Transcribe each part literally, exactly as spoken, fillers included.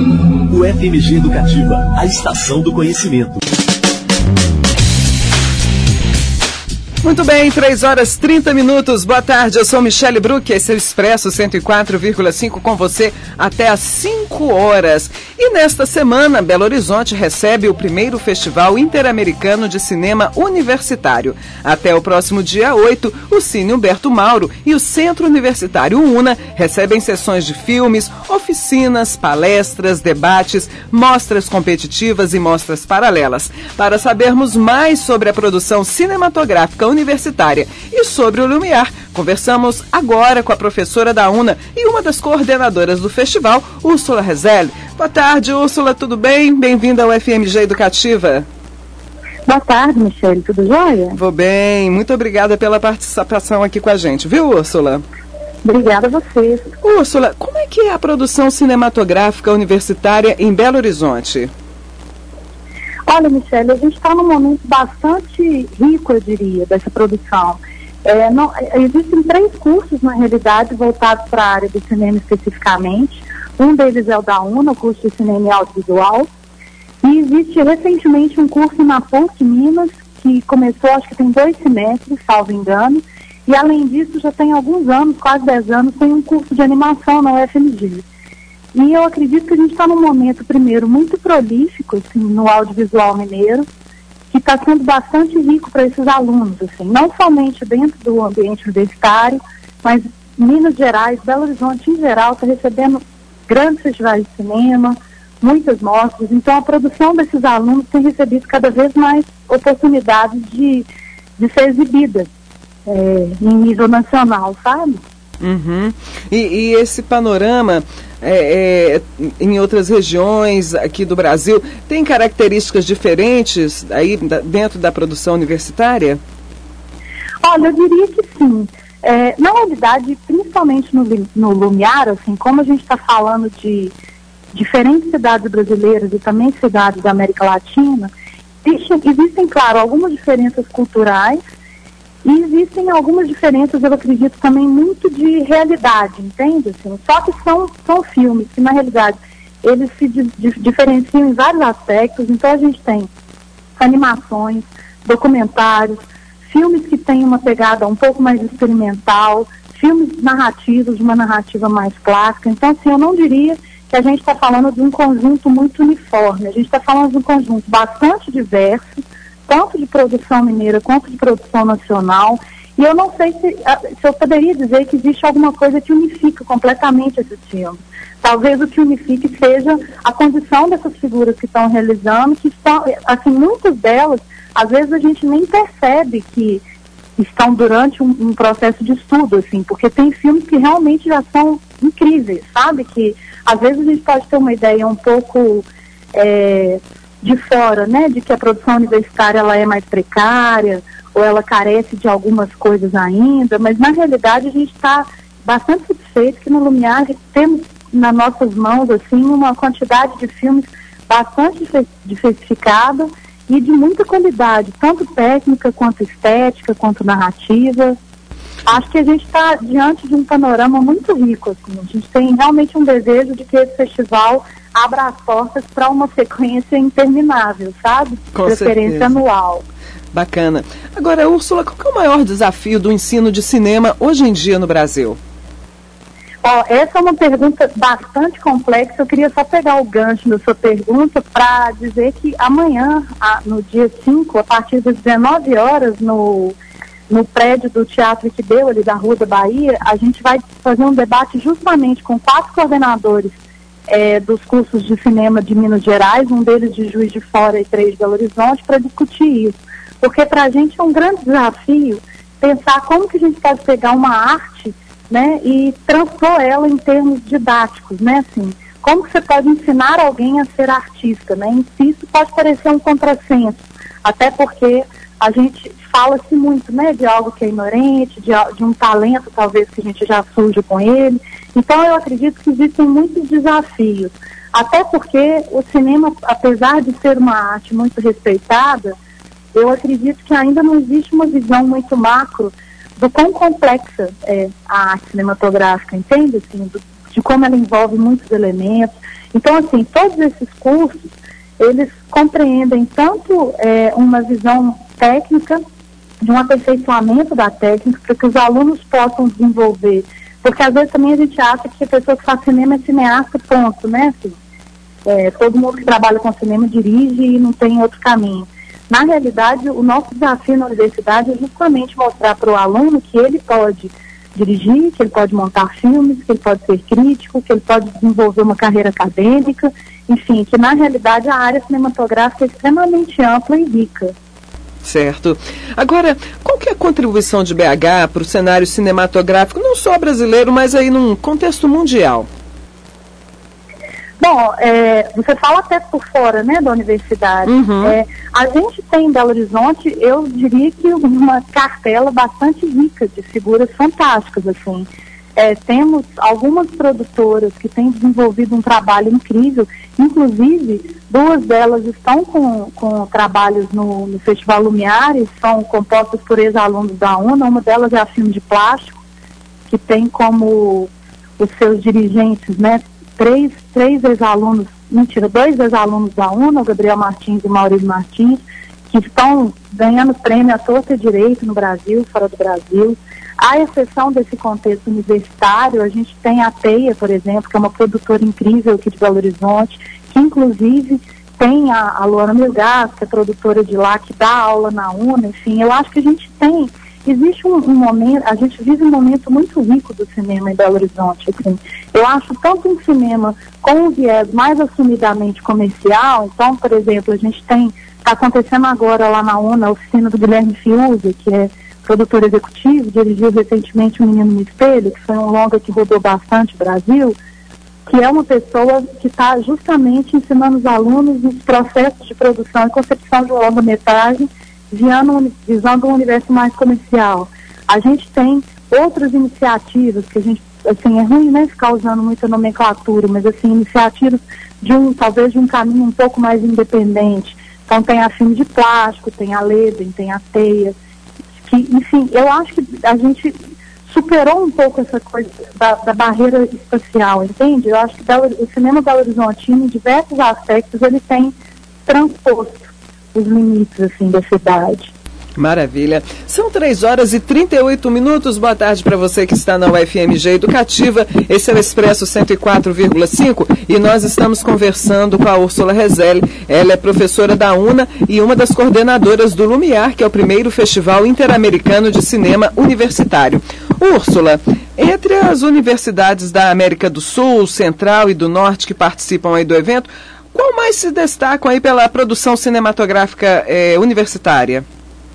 O F M G Educativa, a estação do conhecimento. Muito bem, três horas e trinta minutos. Boa tarde, eu sou Michele Bruck, esse é o Expresso cento e quatro vírgula cinco com você até às cinco horas. E nesta semana, Belo Horizonte recebe o primeiro Festival Interamericano de Cinema Universitário. Até o próximo dia oito, o Cine Humberto Mauro e o Centro Universitário UNA recebem sessões de filmes, oficinas, palestras, debates, mostras competitivas e mostras paralelas. Para sabermos mais sobre a produção cinematográfica universitária e sobre o Lumiar, conversamos agora com a professora da UNA e uma das coordenadoras do festival, Úrsula Rezelli. Boa tarde, Úrsula, tudo bem? Bem-vinda ao F M G Educativa. Boa tarde, Michele, tudo jóia? Vou bem, muito obrigada pela participação aqui com a gente, viu, Úrsula? Obrigada a vocês. Úrsula, como é que é a produção cinematográfica universitária em Belo Horizonte? Olha, Michele, a gente está num momento bastante rico, eu diria, dessa produção. É, não, existem três cursos, na realidade, voltados para a área do cinema especificamente. Um deles é o da UNA, o curso de cinema e audiovisual. E existe recentemente um curso na PUC Minas, que começou, acho que tem dois semestres, salvo engano. E além disso, já tem alguns anos, quase dez anos, tem um curso de animação na U F M G. E eu acredito que a gente está num momento, primeiro, muito prolífico, assim, no audiovisual mineiro, que está sendo bastante rico para esses alunos, assim, não somente dentro do ambiente universitário, mas Minas Gerais, Belo Horizonte em geral, está recebendo grandes festivais de cinema, muitas mostras. Então a produção desses alunos tem recebido cada vez mais oportunidades de, de ser exibida é, em nível nacional, sabe? Uhum. E, e esse panorama é, é, em outras regiões aqui do Brasil tem características diferentes aí da, dentro da produção universitária? Olha, eu diria que sim. É, na realidade, principalmente no, no Lumiar, assim, como a gente está falando de diferentes cidades brasileiras e também cidades da América Latina, existem, existem, claro, algumas diferenças culturais. E existem algumas diferenças, eu acredito, também muito de realidade, entende? Assim, só que são, são filmes que, na realidade, eles se di- di- diferenciam em vários aspectos. Então, a gente tem animações, documentários, filmes que têm uma pegada um pouco mais experimental, filmes narrativos, de uma narrativa mais clássica. Então, assim, eu não diria que a gente está falando de um conjunto muito uniforme. A gente está falando de um conjunto bastante diverso, tanto de produção mineira quanto de produção nacional, e eu não sei se, se eu poderia dizer que existe alguma coisa que unifica completamente esses filmes. Talvez o que unifique seja a condição dessas figuras que estão realizando, que estão, assim, muitas delas, às vezes a gente nem percebe que estão durante um, um processo de estudo, assim, porque tem filmes que realmente já são incríveis, sabe? Que às vezes a gente pode ter uma ideia um pouco É, de fora, né, de que a produção universitária ela é mais precária, ou ela carece de algumas coisas ainda, mas na realidade a gente está bastante satisfeito que no Lumiar temos nas nossas mãos, assim, uma quantidade de filmes bastante diversificada e de muita qualidade, tanto técnica, quanto estética, quanto narrativa. Acho que a gente está diante de um panorama muito rico, assim. A gente tem realmente um desejo de que esse festival abra as portas para uma sequência interminável, sabe? Com Preferência certeza. anual. Bacana. Agora, Úrsula, qual que é o maior desafio do ensino de cinema hoje em dia no Brasil? Ó, essa é uma pergunta bastante complexa. Eu queria só pegar o gancho da sua pergunta para dizer que amanhã, a, no dia cinco, a partir das dezenove horas, no, no prédio do Teatro Equideu, ali da Rua da Bahia, a gente vai fazer um debate justamente com quatro coordenadores É, dos cursos de cinema de Minas Gerais, um deles de Juiz de Fora e três de Belo Horizonte, para discutir isso. Porque para a gente é um grande desafio pensar como que a gente pode pegar uma arte, né, e transpor ela em termos didáticos, né, assim, como que você pode ensinar alguém a ser artista, né, em si isso pode parecer um contrassenso, até porque a gente fala-se muito, né, de algo que é inerente, de, de um talento talvez que a gente já surge com ele. Então eu acredito que existem muitos desafios, até porque o cinema, apesar de ser uma arte muito respeitada, eu acredito que ainda não existe uma visão muito macro do quão complexa é a arte cinematográfica, entende? Assim, do de como ela envolve muitos elementos. Então, assim, todos esses cursos, eles compreendem tanto é, uma visão técnica, de um aperfeiçoamento da técnica, para que os alunos possam desenvolver. Porque às vezes também a gente acha que a pessoa que faz cinema é cineasta, ponto, né? Assim, é, todo mundo que trabalha com cinema dirige e não tem outro caminho. Na realidade, o nosso desafio na universidade é justamente mostrar para o aluno que ele pode dirigir, que ele pode montar filmes, que ele pode ser crítico, que ele pode desenvolver uma carreira acadêmica, enfim, que na realidade a área cinematográfica é extremamente ampla e rica. Certo. Agora, qual que é a contribuição de B H para o cenário cinematográfico, não só brasileiro, mas aí num contexto mundial? Bom, é, você fala até por fora, né, da universidade. Uhum. É, a gente tem em Belo Horizonte, eu diria que uma cartela bastante rica de figuras fantásticas, assim. É, temos algumas produtoras que têm desenvolvido um trabalho incrível, inclusive duas delas estão com, com trabalhos no, no Festival Lumiares, são compostas por ex-alunos da UNA. Uma delas é a Filme de Plástico, que tem como os seus dirigentes, né, três, três ex-alunos, mentira, dois ex-alunos da UNA, o Gabriel Martins e o Maurício Martins, que estão ganhando prêmio à torta e direito no Brasil, fora do Brasil. À exceção desse contexto universitário, a gente tem a Teia, por exemplo, que é uma produtora incrível aqui de Belo Horizonte, que inclusive tem a, a Luana Milgaz, que é produtora de lá, que dá aula na UNA. Enfim, eu acho que a gente tem, existe um, um momento, a gente vive um momento muito rico do cinema em Belo Horizonte. Assim. Eu acho tanto um cinema com um viés mais assumidamente comercial. Então, por exemplo, a gente tem, está acontecendo agora lá na UNA a oficina do Guilherme Fiuza, que é produtor executivo, dirigiu recentemente O Menino no Espelho, que foi um longa que rodou bastante o Brasil, que é uma pessoa que está justamente ensinando os alunos os processos de produção e concepção de uma longa-metragem, visando um universo mais comercial. A gente tem outras iniciativas, que a gente, assim, é ruim, né, ficar usando muita nomenclatura, mas, assim, iniciativas de um, talvez de um caminho um pouco mais independente. Então tem a Filme de Plástico, tem a Leden, tem a Teia, que, enfim, eu acho que a gente superou um pouco essa coisa da, da barreira espacial, entende? Eu acho que o cinema Belo Horizontino, em diversos aspectos, ele tem transposto os limites, assim, da cidade. Maravilha. São três horas e trinta e oito minutos. Boa tarde para você que está na U F M G Educativa. Esse é o Expresso cento e quatro vírgula cinco e nós estamos conversando com a Úrsula Rezelli. Ela é professora da UNA e uma das coordenadoras do Lumiar, que é o primeiro festival interamericano de cinema universitário. Úrsula, entre as universidades da América do Sul, Central e do Norte que participam aí do evento, qual mais se destacam aí pela produção cinematográfica eh, universitária?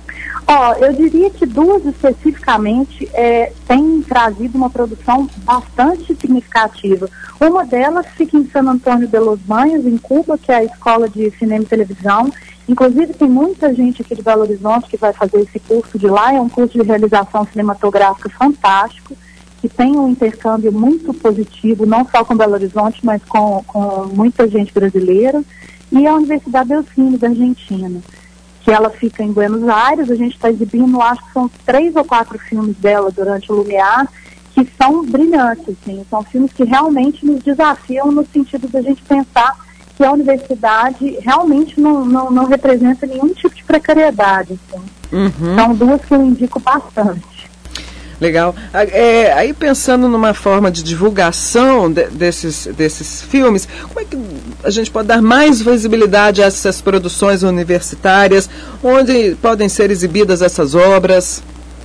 Ó, eu diria que duas especificamente é, têm trazido uma produção bastante significativa. Uma delas fica em San Antônio de los Baños, em Cuba, que é a Escola de Cinema e Televisão. Inclusive tem muita gente aqui de Belo Horizonte que vai fazer esse curso de lá. É um curso de realização cinematográfica fantástico, que tem um intercâmbio muito positivo, não só com Belo Horizonte, mas com, com muita gente brasileira. E a Universidade Delfino, da Argentina, que ela fica em Buenos Aires. A gente está exibindo, acho que são três ou quatro filmes dela durante o Lumiar, que são brilhantes, assim, são filmes que realmente nos desafiam no sentido de a gente pensar que a universidade realmente não, não, não representa nenhum tipo de precariedade. Assim. Uhum. São duas que eu indico bastante. Legal. É, aí pensando numa forma de divulgação de, desses, desses filmes, como é que a gente pode dar mais visibilidade a essas produções universitárias? Onde podem ser exibidas essas obras?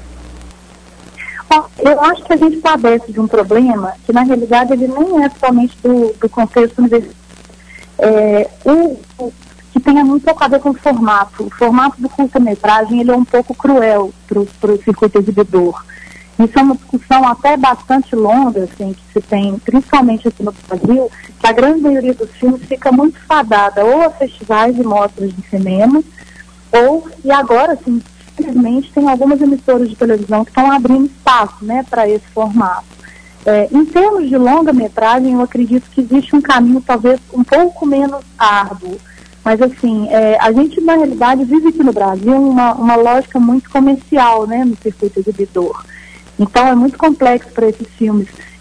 Bom, eu acho que a gente está aberto de um problema que, na realidade, ele nem é somente do, do contexto universitário. É, o, o, que tem um pouco a ver com o formato. O formato do curta-metragem, ele é um pouco cruel para o circuito exibidor. Isso é uma discussão até bastante longa, assim, que se tem, principalmente aqui no Brasil, que a grande maioria dos filmes fica muito fadada ou a festivais e mostras de cinema, ou, e agora, assim, infelizmente, tem algumas emissoras de televisão que estão abrindo espaço, né, para esse formato. É, em termos de longa-metragem, eu acredito que existe um caminho talvez um pouco menos árduo. Mas, assim, é, a gente, na realidade, vive aqui no Brasil uma, uma lógica muito comercial, né, no circuito exibidor. Então, é muito complexo para esses filmes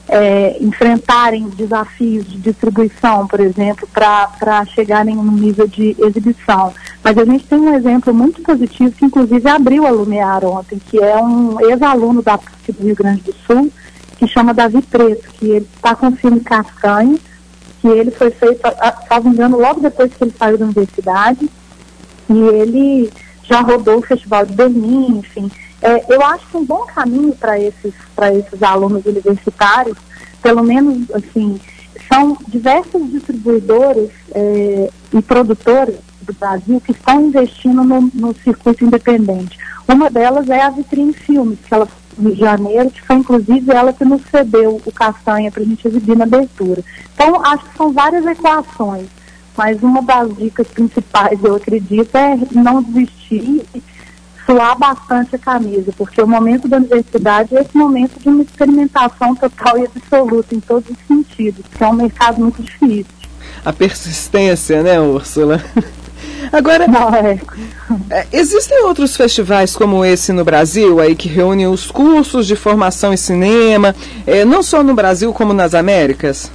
é, enfrentarem desafios de distribuição, por exemplo, para chegarem num nível de exibição. Mas a gente tem um exemplo muito positivo que inclusive abriu a Lumiar ontem, que é um ex-aluno da P U C do Rio Grande do Sul, que chama Davi Preto, que ele está com o filme Castanha, que ele foi feito, salvo engano, logo depois que ele saiu da universidade, e ele já rodou o Festival de Berlim, enfim. É, eu acho que um bom caminho para esses, para esses alunos universitários, pelo menos, assim, são diversos distribuidores é, e produtores do Brasil que estão investindo no, no circuito independente. Uma delas é a Vitrine Filmes, que ela no Rio de Janeiro, que foi inclusive ela que nos cedeu o Castanha para a gente exibir na abertura. Então, acho que são várias equações, mas uma das dicas principais, eu acredito, é não desistir e suar bastante a camisa, porque o momento da universidade é esse momento de uma experimentação total e absoluta em todos os sentidos, que é um mercado muito difícil. A persistência, né, Úrsula? Agora, Não, é. É, existem outros festivais como esse no Brasil, aí que reúnem os cursos de formação em cinema, é, não só no Brasil como nas Américas?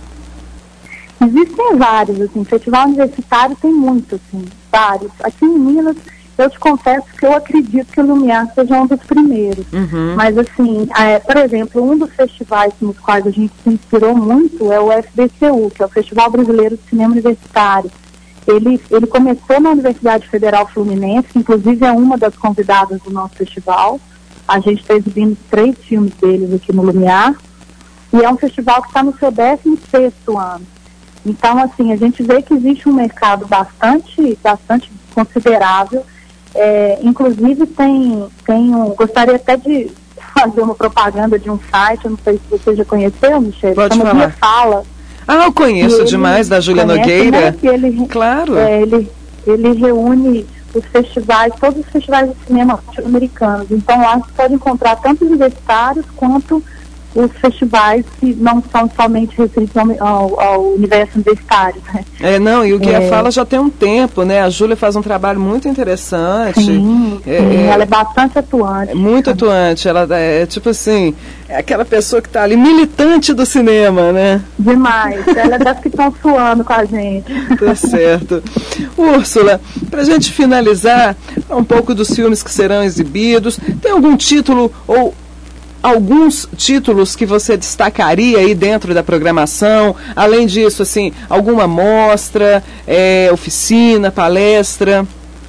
Existem vários, assim, festival universitário tem muito, assim, vários. Aqui em Minas, eu te confesso que eu acredito que o Lumiar seja um dos primeiros. Uhum. Mas, assim, é, por exemplo, um dos festivais nos quais a gente se inspirou muito é o F B C U, que é o Festival Brasileiro de Cinema Universitário. Ele, ele começou na Universidade Federal Fluminense, que inclusive é uma das convidadas do nosso festival. A gente está exibindo três filmes deles aqui no Lumiar. E é um festival que está no seu décimo sexto ano. Então, assim, a gente vê que existe um mercado bastante, bastante considerável. É, inclusive, tem, tem um... Gostaria até de fazer uma propaganda de um site, eu não sei se você já conheceu, Michele. Pode chama falar. Fala. Ah, eu conheço demais, da Júlia Nogueira. Né, que ele, claro. É, ele, ele reúne os festivais, todos os festivais de cinema americanos. Então, lá você pode encontrar tanto universitários quanto os festivais que não são somente restritos ao, ao universo universitário. Né? É, não, e o Guia é... Fala já tem um tempo, né? A Júlia faz um trabalho muito interessante. Sim, é, sim, é, ela é bastante atuante. É muito atuante, ela é tipo assim, é aquela pessoa que está ali, militante do cinema, né? Demais, ela é das que estão suando com a gente. Tá certo. Úrsula, pra gente finalizar, um pouco dos filmes que serão exibidos, tem algum título ou alguns títulos que você destacaria aí dentro da programação? Além disso, assim, alguma mostra, é, oficina, palestra?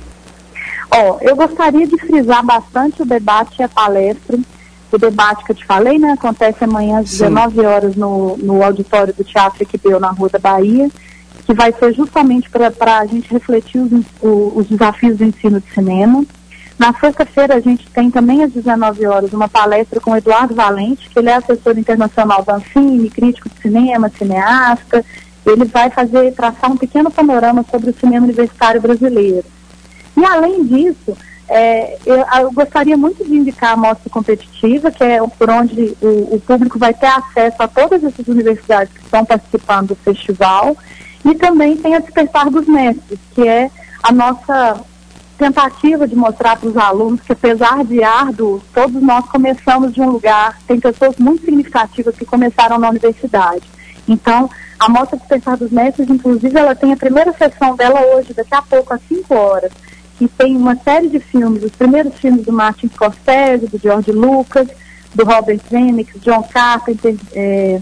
Ó, eu gostaria de frisar bastante o debate e a palestra. O debate que eu te falei, né, acontece amanhã às dezenove horas no, no auditório do Teatro Equipeu, na Rua da Bahia, que vai ser justamente para a gente refletir os, o, os desafios do ensino de cinema. Na sexta-feira a gente tem também às dezenove horas uma palestra com o Eduardo Valente, que ele é assessor internacional da Ancine, crítico de cinema, cineasta. Ele vai fazer, traçar um pequeno panorama sobre o cinema universitário brasileiro. E além disso, é, eu, eu gostaria muito de indicar a mostra competitiva, que é por onde o, o público vai ter acesso a todas essas universidades que estão participando do festival. E também tem a Despertar dos Mestres, que é a nossa tentativa de mostrar para os alunos que, apesar de árduo, todos nós começamos de um lugar. Tem pessoas muito significativas que começaram na universidade. Então, a Mostra Despertar dos Mestres, inclusive, ela tem a primeira sessão dela hoje, daqui a pouco, às cinco horas, que tem uma série de filmes, os primeiros filmes do Martin Scorsese, do George Lucas, do Robert Zemeckis, John Carpenter, é,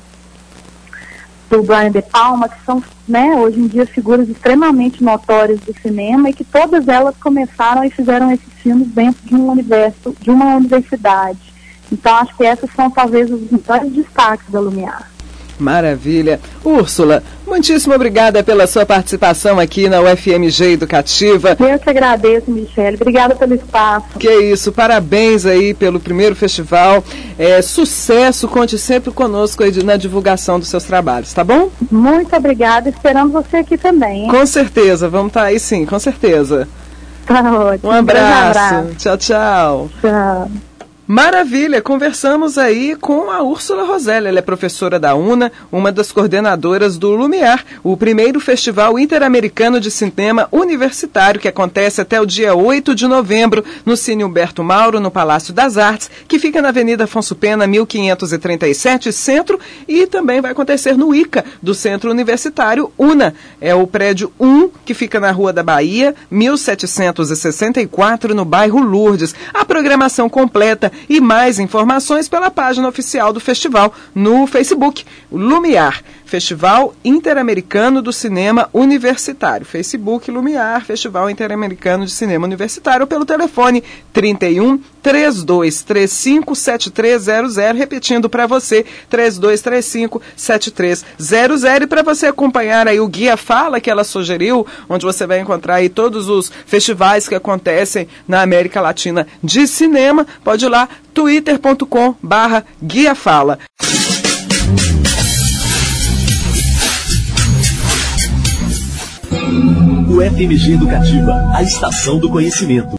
do Brian De Palma, que são, né, hoje em dia figuras extremamente notórias do cinema e que todas elas começaram e fizeram esses filmes dentro de um universo, de uma universidade. Então acho que esses são talvez os maiores destaques da Lumiar. Maravilha. Úrsula, muitíssimo obrigada pela sua participação aqui na U F M G Educativa. Eu que agradeço, Michele. Obrigada pelo espaço. Que isso, parabéns aí pelo primeiro festival. É, sucesso, conte sempre conosco aí na divulgação dos seus trabalhos, tá bom? Muito obrigada, esperamos você aqui também, hein? Com certeza, vamos estar aí sim, com certeza. Tá ótimo. Um abraço. Um abraço. Tchau, tchau. Tchau. Maravilha, conversamos aí com a Úrsula Roselli, ela é professora da UNA, uma das coordenadoras do Lumiar, o primeiro festival interamericano de cinema universitário que acontece até o dia oito de novembro no Cine Humberto Mauro, no Palácio das Artes, que fica na Avenida Afonso Pena, mil quinhentos e trinta e sete, Centro, e também vai acontecer no I C A, do Centro Universitário UNA. É o prédio um, que fica na Rua da Bahia, mil setecentos e sessenta e quatro, no bairro Lourdes. A programação completa e mais informações pela página oficial do festival no Facebook, Lumiar, Festival Interamericano do Cinema Universitário. Facebook Lumiar, Festival Interamericano de Cinema Universitário, ou pelo telefone trinta e um, três dois três cinco, sete três zero zero, repetindo para você, três dois três cinco, sete três zero zero, e para você acompanhar aí o Guia Fala que ela sugeriu, onde você vai encontrar aí todos os festivais que acontecem na América Latina de cinema, pode ir lá, twitter ponto com barra Guia Fala. O F M G Educativa, a estação do conhecimento.